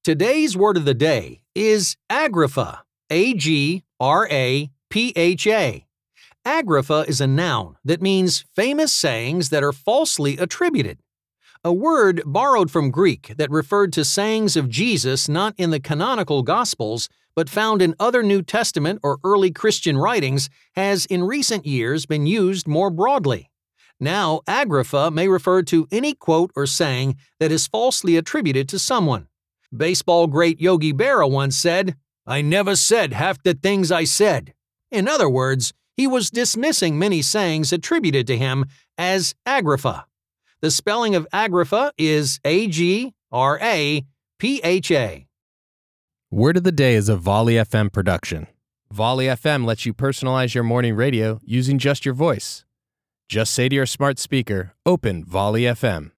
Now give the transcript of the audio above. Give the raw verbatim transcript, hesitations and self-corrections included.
Today's word of the day is agrapha, A G R A P H A. Agrapha is a noun that means famous sayings that are falsely attributed. A word borrowed from Greek that referred to sayings of Jesus not in the canonical Gospels but found in other New Testament or early Christian writings has in recent years been used more broadly. Now, agrapha may refer to any quote or saying that is falsely attributed to someone. Baseball great Yogi Berra once said, "I never said half the things I said." In other words, he was dismissing many sayings attributed to him as agrapha. The spelling of agrapha is A G R A P H A. Word of the Day is a Volley F M production. Volley F M lets you personalize your morning radio using just your voice. Just say to your smart speaker, "Open Volley F M."